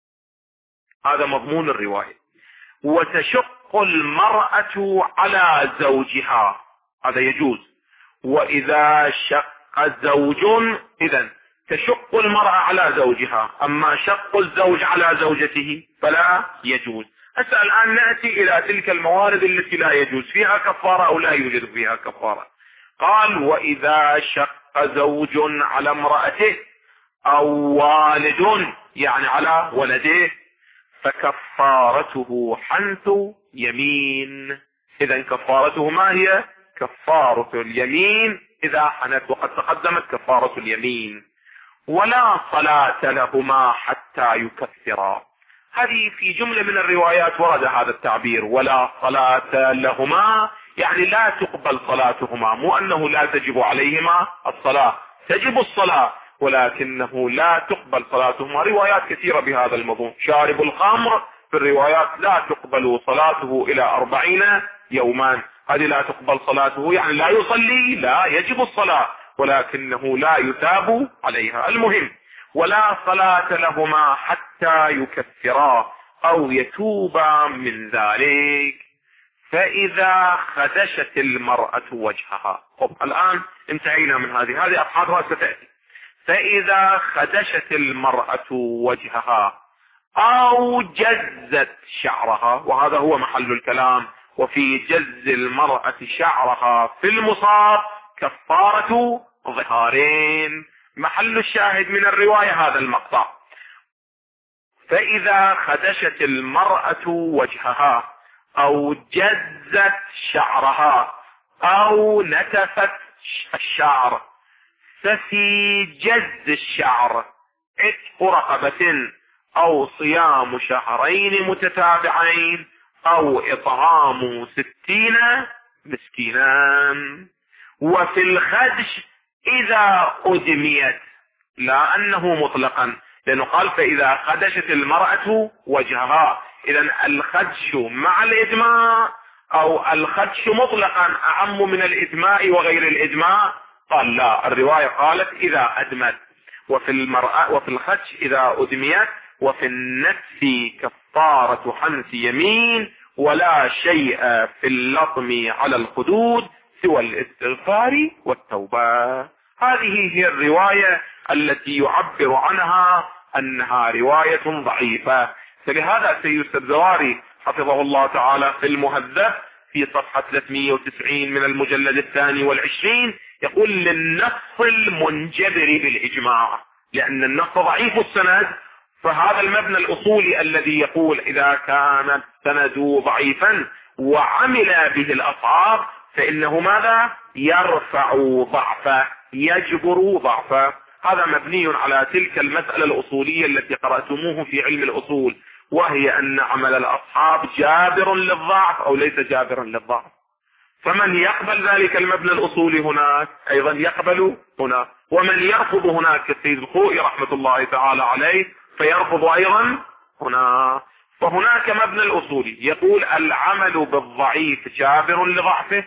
هذا مضمون الرواية. وتشق المرأة على زوجها، هذا يجوز. وإذا شق زوج، إذن تشق المرأة على زوجها، أما شق الزوج على زوجته فلا يجوز. هسه الآن نأتي إلى تلك الموارد التي لا يجوز فيها كفارة أو لا يوجد فيها كفارة. قال: وإذا شق زوج على امرأته أو والد يعني على ولده فكفارته حنث يمين. إذا كفارته ما هي؟ كفارة اليمين إذا حنث، وقد تقدمت كفارة اليمين. ولا صلاة لهما حتى يكفرا. هذه في جملة من الروايات ورد هذا التعبير، ولا صلاة لهما، يعني لا تقبل صلاتهما، مو أنه لا تجب عليهما الصلاة، تجب الصلاة ولكنه لا تقبل صلاتهما. روايات كثيرة بهذا الموضوع. شارب الخمر في الروايات لا تقبل صلاته إلى أربعين يوما، هذه لا تقبل صلاته يعني لا يصلي، لا يجب الصلاة ولكنه لا يتاب عليها. المهم: ولا صلاة لهما حتى يكفرا أو يتوبا من ذلك. فإذا خدشت المرأة وجهها. طب الآن انتهينا من هذه هذه أبحاثها ستأتي. فإذا خدشت المرأة وجهها أو جزت شعرها، وهذا هو محل الكلام. وفي جز المرأة شعرها في المصاب كفارة ظهارين. محل الشاهد من الرواية هذا المقطع: فإذا خدشت المرأة وجهها أو جزت شعرها أو نتفت الشعر، ففي جز الشعر عتق رقبة أو صيام شهرين متتابعين أو إطعام ستين مسكينا. وفي الخدش إذا أدميت، لا أنه مطلقا، لأنه قال فإذا خدشت المرأة وجهها. إذن الخدش مع الإدماء أو الخدش مطلقا أعم من الإدماء وغير الإدماء؟ قال لا، الرواية قالت إذا أدمت. وفي المرأة وفي الخدش إذا أدميت. وفي النفس كفارة حنث يمين، ولا شيء في اللطم على الخدود سوى الاستغفار والتوبة. هذه هي الرواية التي يعبر عنها أنها رواية ضعيفة. فلهذا سيد السبزواري حفظه الله تعالى في المهذب في صفحة ثلاثمئة وتسعين من المجلد الثاني والعشرين يقول للنص المنجبر بالإجماع، لأن النص ضعيف السند، فهذا المبنى الأصولي الذي يقول إذا كان السند ضعيفا وعمل به الأصحاب فإنه ماذا؟ يرفع ضعفه، يجبر ضعفه. هذا مبني على تلك المسألة الأصولية التي قرأتموه في علم الأصول، وهي أن عمل الأصحاب جابر للضعف أو ليس جابرا للضعف. فمن يقبل ذلك المبنى الأصولي هناك أيضا يقبل هنا، ومن يرفض هناك كالسيد الخوئي رحمة الله تعالى عليه فيرفض أيضا هنا. فهناك مبنى الأصولي يقول العمل بالضعيف جابر لضعفه،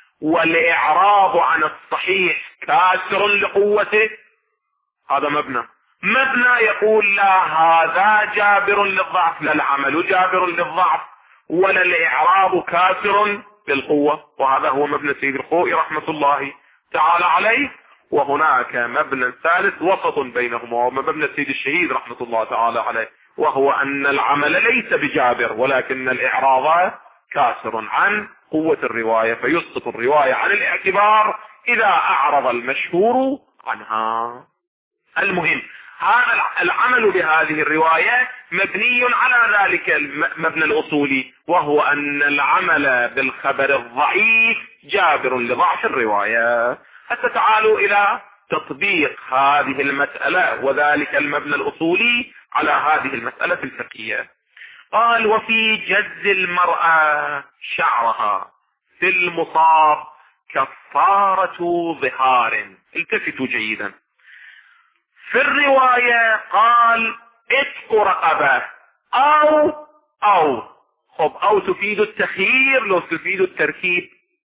والإعراض عن الصحيح كاسر لقوته. هذا مبنى. مبنى يقول لا، هذا جابر للضعف، لا العمل جابر للضعف ولا الإعراض كاسر للقوة. وهذا هو مبنى سيد الخوئي رحمة الله تعالى عليه. وهناك مبنى ثالث وسط بينهما، وهو مبنى سيد الشهيد رحمة الله تعالى عليه، وهو أن العمل ليس بجابر ولكن الإعراض كاسر عن قوة الرواية، فيسقط الرواية عن الاعتبار إذا أعرض المشهور عنها. المهم هذا العمل بهذه الرواية مبني على ذلك المبنى الأصولي، وهو أن العمل بالخبر الضعيف جابر لضعف الرواية. حتى تعالوا إلى تطبيق هذه المسألة وذلك المبنى الأصولي على هذه المسألة الفقهية. قال وفي جز المرأة شعرها في المصاب كفارة ظهار. التفتوا جيدا، في الرواية قال اتق رقبة او او خب او تفيد التخيير لو تفيد التركيب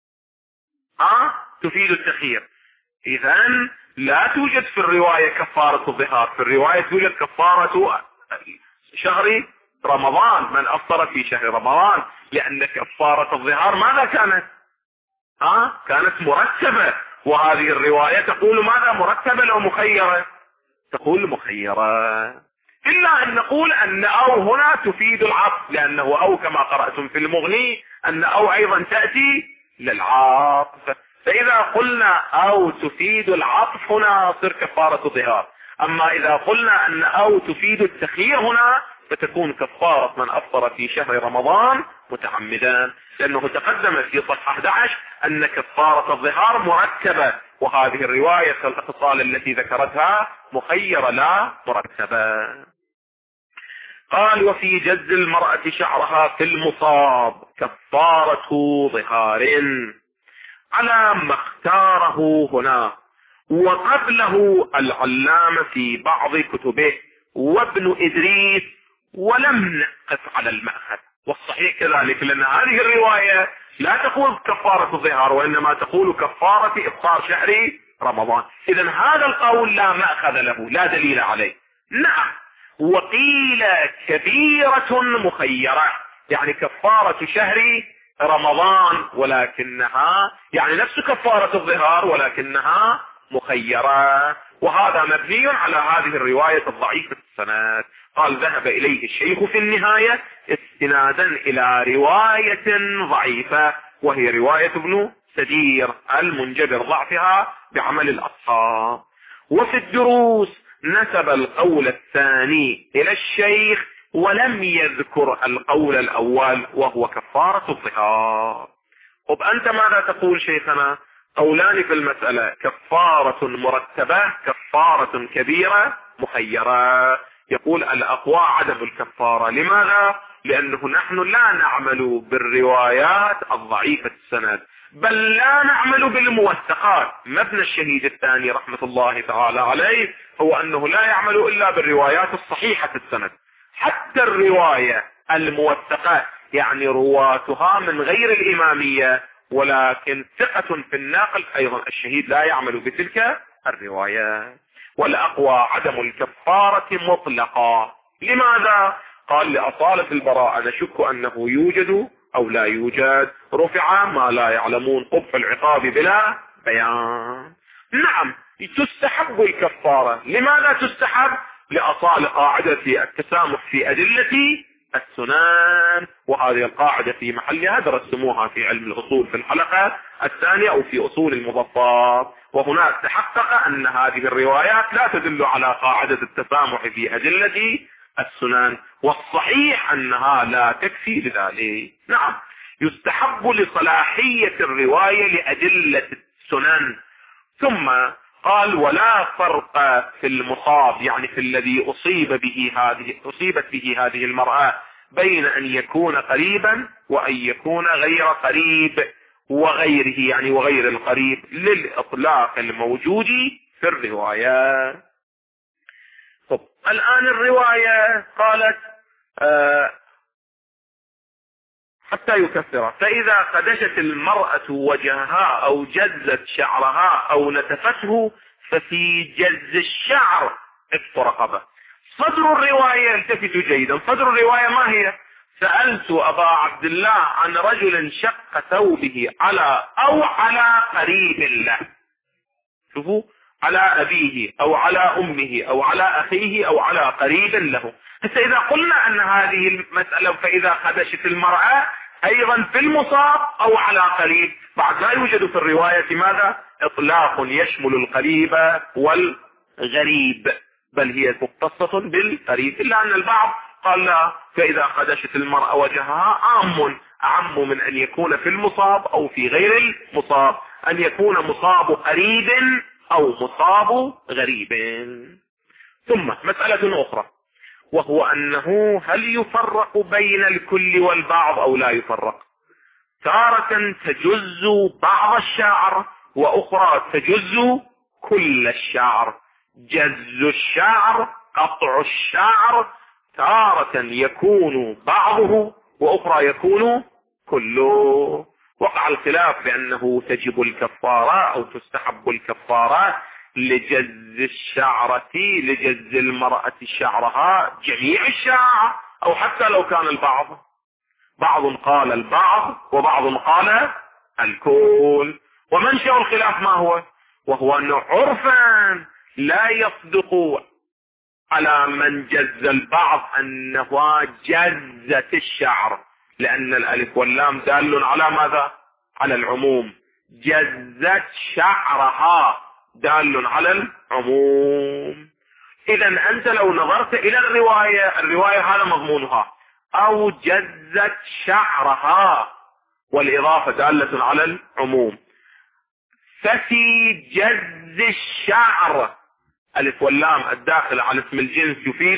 اه تفيد التخيير. اذن لا توجد في الرواية كفارة الظهار، في الرواية توجد كفارة شهر رمضان، من افطر في شهر رمضان، لان كفارة الظهار ماذا كانت؟ اه كانت مرتبة، وهذه الرواية تقول ماذا؟ مرتبة او مخيرة؟ تقول مخيرة. إلا أن نقول أن أو هنا تفيد العطف، لأنه أو كما قرأتم في المغني أن أو أيضا تأتي للعطف. فإذا قلنا أو تفيد العطف هنا تصير كفارة ظهار. أما إذا قلنا أن أو تفيد التخيير هنا فتكون كفارة من أفطر في شهر رمضان متعمدا، لأنه تقدم في صفحة أحد عشر أن كفارة الظهار مرتبة، وهذه الرواية الخصال التي ذكرتها مخيرة لا مرتبة. قال وفي جز المرأة شعرها في المصاب كفارة ظهار على ما اختاره هنا، وقبله العلامة في بعض كتبه وابن إدريس، ولم نقف على المأخذ. والصحيح كذلك، لأن هذه الرواية لا تقول كفارة الظهار وإنما تقول كفارة إفطار شهر رمضان. إذن هذا القول لا مأخذ له، لا دليل عليه. نعم، وقيل كبيرة مخيرة، يعني كفارة شهر رمضان ولكنها يعني نفس كفارة الظهار ولكنها مخيرة، وهذا مبني على هذه الرواية الضعيفة السند. قال ذهب إليه الشيخ في النهاية استنادا إلى رواية ضعيفة، وهي رواية ابن سدير المنجبر ضعفها بعمل الأصحاب. وفي الدروس نسب القول الثاني إلى الشيخ ولم يذكر القول الأول وهو كفارة الظهار. طب أنت ماذا تقول شيخنا؟ قولان في المسألة، كفارة مرتبة، كفارة كبيرة، مخيرة. يقول الأقوى عدم الكفارة. لماذا؟ لأنه نحن لا نعمل بالروايات الضعيفة السند، بل لا نعمل بالموثقات. مبنى الشهيد الثاني رحمة الله تعالى عليه هو أنه لا يعمل إلا بالروايات الصحيحة السند. حتى الرواية الموثقة يعني رواتها من غير الإمامية ولكن ثقة في الناقل، أيضا الشهيد لا يعمل بتلك الرواية. والأقوى عدم الكفارة مطلقا. لماذا؟ قال لأصالة البراءة نشك أنه يوجد أو لا يوجد، رفع ما لا يعلمون قبح العقاب بلا بيان. نعم تستحب الكفارة. لماذا تستحب؟ لأصال قاعدة التسامح في أدلة السنن، وهذه القاعدة في محلها درستموها في علم الأصول في الحلقة الثانية أو في أصول المضبطات. وهناك تحقق أن هذه الروايات لا تدل على قاعدة التسامح في أدلة السنن، والصحيح أنها لا تكفي لذلك. نعم يستحب لصلاحية الرواية لأدلة السنن. ثم قال ولا فرق في المصاب، يعني في الذي أصيب به هذه أصيبت به هذه المرأة، بين أن يكون قريبا وأن يكون غير قريب وغيره، يعني وغير القريب للإطلاق الموجود في الرواية. طب الآن الرواية قالت آه حتى يكفر، فإذا خدشت المرأة وجهها أو جزت شعرها أو نتفته ففي جز الشعر عتق رقبة. صدر الرواية التفتوا جيدا، صدر الرواية ما هي؟ سألت أبا عبد الله عن رجل شق ثوبه على أو على قريب له. شوفوا، على أبيه أو على أمه أو على أخيه أو على قريب له. فإذا قلنا أن هذه المسألة فإذا خدشت المرأة أيضا في المصاب أو على قريب، بعد لا يوجد في الرواية ماذا؟ إطلاق يشمل القريب والغريب، بل هي مختصة بالقريب، إلا أن البعض قال لا، فإذا خدشت المرأة وجهها عام أعم من أن يكون في المصاب أو في غير المصاب، أن يكون مصاب قريب أو مصاب غريب. ثم مسألة أخرى وهو أنه هل يفرق بين الكل والبعض أو لا يفرق؟ تارة تجز بعض الشعر وأخرى تجز كل الشعر. جز الشعر قطع الشعر تارة يكون بعضه وأخرى يكون كله. وقع الخلاف بأنه تجب الكفارة أو تستحب الكفارة لجز الشعرة، لجز المرأة شعرها جميع الشعر أو حتى لو كان البعض. بعض قال البعض وبعض قال الكل. ومنشأ الخلاف ما هو؟ وهو أنه عرفا لا يصدق على من جز البعض أنه جزت الشعر، لأن الألف واللام دال على ماذا؟ على العموم. جزت شعرها دال على العموم. إذا أنت لو نظرت إلى الرواية، الرواية هذا مضمونها أو جزت شعرها والإضافة دالة على العموم. ففي جز الشعر ألف واللام الداخل على اسم الجنس يفيد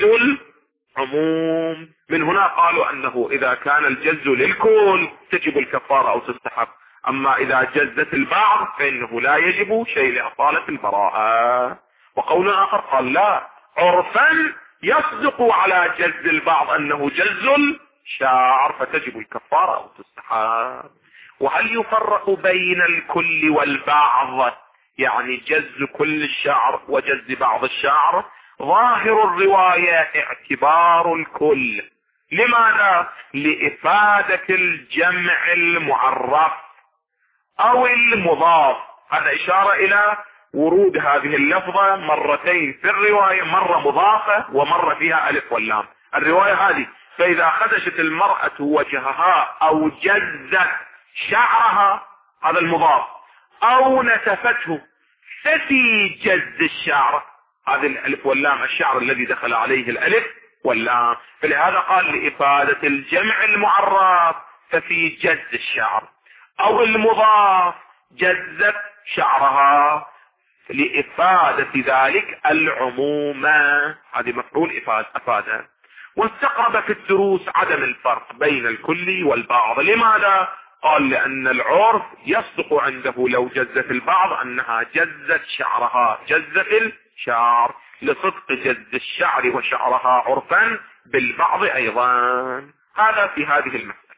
العموم. من هنا قالوا أنه إذا كان الجز للكل تجب الكفارة أو تستحب، أما إذا جزت البعض فإنه لا يجب شيء لأصالة البراءة. وقول آخر قال لا، عرفا يصدق على جز البعض أنه جز الشعر فتجب الكفارة أو تستحب. وهل يفرق بين الكل والبعض، يعني جز كل الشعر وجز بعض الشعر؟ ظاهر الرواية اعتبار الكل. لماذا؟ لإفادة الجمع المعرف أو المضاف. هذا إشارة إلى ورود هذه اللفظة مرتين في الرواية، مرة مضافة ومرة فيها ألف واللام. الرواية هذه فإذا خدشت المرأة وجهها أو جزت شعرها هذا المضاف أو نتفته ففي جز الشعر هذه الألف واللام الشعر الذي دخل عليه الألف واللام، فلهذا قال لإفادة الجمع المعرف ففي جز الشعر، أو المضاف جزت شعرها لإفادة ذلك العموم. هذه مفعول إفادة. واستقرب في الدروس عدم الفرق بين الكل والبعض. لماذا؟ قال لأن العرف يصدق عنده لو جزت البعض أنها جزت شعرها، جزت الشعر، لصدق جز الشعر وشعرها عرفا بالبعض أيضا. هذا في هذه المسألة.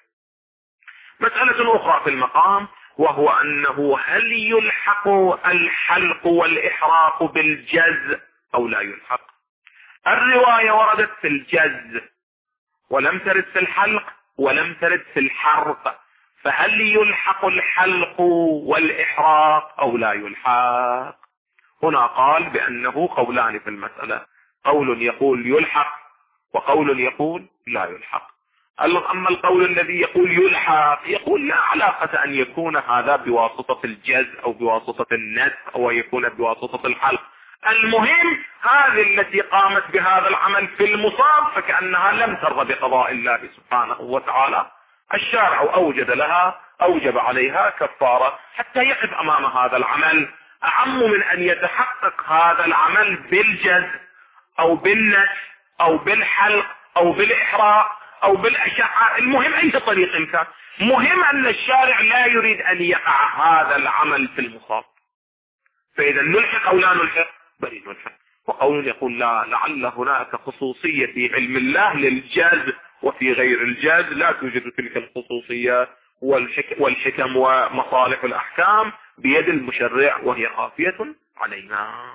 مسألة أخرى في المقام، وهو أنه هل يلحق الحلق والإحراق بالجز أو لا يلحق؟ الرواية وردت في الجز ولم ترد في الحلق ولم ترد في الحرق، فهل يلحق الحلق والإحراق أو لا يلحق؟ هنا قال بأنه قولان في المسألة، قول يقول يلحق وقول يقول لا يلحق. أما القول الذي يقول يلحق يقول لا علاقة أن يكون هذا بواسطة الجز أو بواسطة النسخ أو يكون بواسطة الحلق، المهم هذه التي قامت بهذا العمل في المصاب فكأنها لم ترضى بقضاء الله سبحانه وتعالى، الشارع أوجد لها أوجب عليها كفارة حتى يقف أمام هذا العمل، أعم من أن يتحقق هذا العمل بالجز أو بالنسخ أو بالحلق أو بالإحراق أو بالأشعة. المهم أي طريق كان، مهم أن الشارع لا يريد أن يقع هذا العمل في المصاب، فإذا نلحق أو لا نلحق؟ بل نلحق. وقول يقول لا، لعل هناك خصوصية في علم الله للجاز وفي غير الجاز لا توجد تلك الخصوصية، والحكم ومصالح الأحكام بيد المشرع وهي خافية علينا.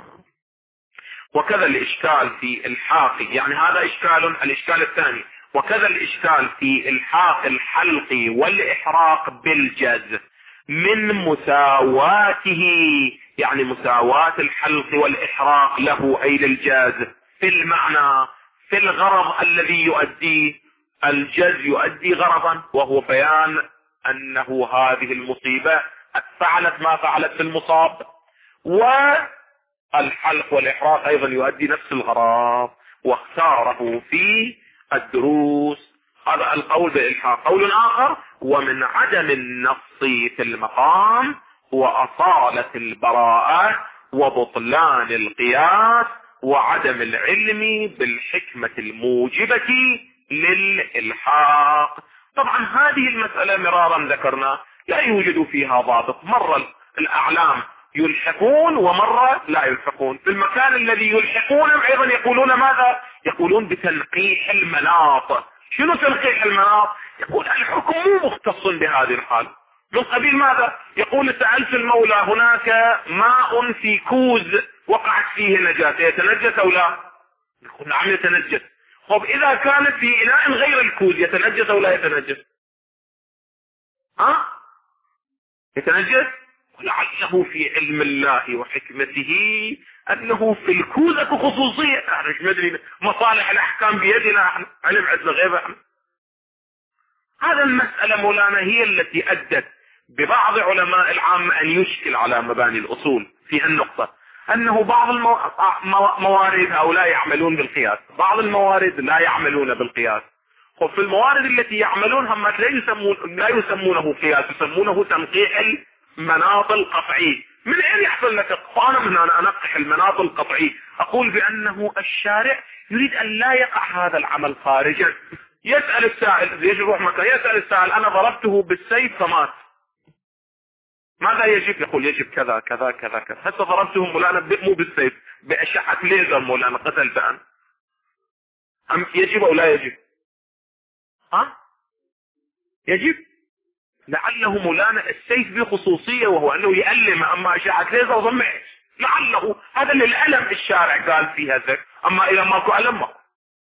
وكذا الإشكال في الحاق، يعني هذا إشكال، الإشكال الثاني، وكذا الإشكال في الحاق الحلق والإحراق بالجز من مساواته، يعني مساواة الحلق والإحراق له أي للجاز في المعنى، في الغرض الذي يؤدي الجز يؤدي غرضا، وهو بيان أنه هذه المصيبة فعلت ما فعلت في المصاب، والحلق والإحراق أيضا يؤدي نفس الغرض، واختاره في الدروس. هذا القول بالإلحاق. قول آخر، ومن عدم النص في المقام هو أصالة البراءة وبطلان القياس وعدم العلم بالحكمة الموجبة للإلحاق. طبعا هذه المسألة مرارا ذكرنا لا يوجد فيها ضابط، مرة الأعلام يلحقون ومرة لا يلحقون. في المكان الذي يلحقون أيضا يقولون ماذا؟ يقولون بتنقيح المناط. شنو تنقيح المناط؟ يقول الحكم مو مختص بهذه الحال، من قبيل ماذا؟ يقول سألت المولى هناك ماء في كوز وقعت فيه نجاسة، يتنجس أو لا؟ يقول نعم يتنجس. طب إذا كانت في إناء غير الكوز يتنجس أو لا يتنجس؟ ها؟ يتنجس؟ ولعله في علم الله وحكمته أنه في الكوز اكو خصوصية، احنا مش مدري، مصالح الأحكام بيدنا احنا، علم عندنا غيبة احنا. هذا المسألة مولانا هي التي أدت ببعض علماء العامة أن يشكل على مباني الأصول في النقطة، أنه بعض الموارد هؤلاء يعملون بالقياس، بعض الموارد لا يعملون بالقياس. وفي الموارد التي يعملون هم لا يسمون لا يسمونه قياس، يسمونه تنقيح المناط القطعي. من أين يحصل لك أنا من أنا أنقح المناط القطعي؟ أقول بأنه الشارع يريد أن لا يقع هذا العمل خارجا. يسأل السائل، يجب روح مكان، يسأل السائل أنا ضربته بالسيف فمات، ماذا يجب؟ يقول يجب كذا كذا كذا كذا. هسه ضربته مولانا مو بالسيف، بأشعة ليزر مولانا قتل بأن، أم يجب أو لا يجب؟ ها؟ يجب. لعله مولانا السيف بخصوصية وهو أنه يألم، أما أشعة ليزر ضمع، لعله هذا للألم الشارع قال فيها ذلك، أما إذا ماكو ألم ماكو.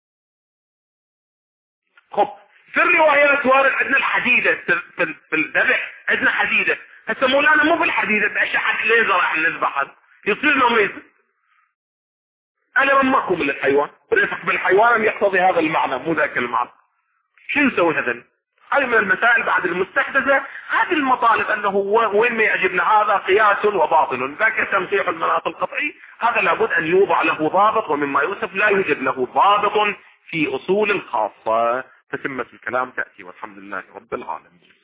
خب في الروايات وارد عندنا الحديدة في الذبح، عندنا حديدة. هسه مولانا مو بالحديدة، بأشعة ليزر راح نذبح، يصير له ميز. ألم ماكو من الحيوان، ورفق بالحيوان يقتضي هذا المعنى مو ذاك المعنى. شو نسوي هذا؟ هذه من المسائل بعد المستحدثة. هذه المطالب أنه وين ما يعجبنا هذا قياس وباطل، ذاك تنقيح المناط القطعي هذا لابد أن يوضع له ضابط، ومما يوصف لا يوجد له ضابط في أصول الخاصة. تتمة الكلام تأتي، والحمد لله رب العالمين.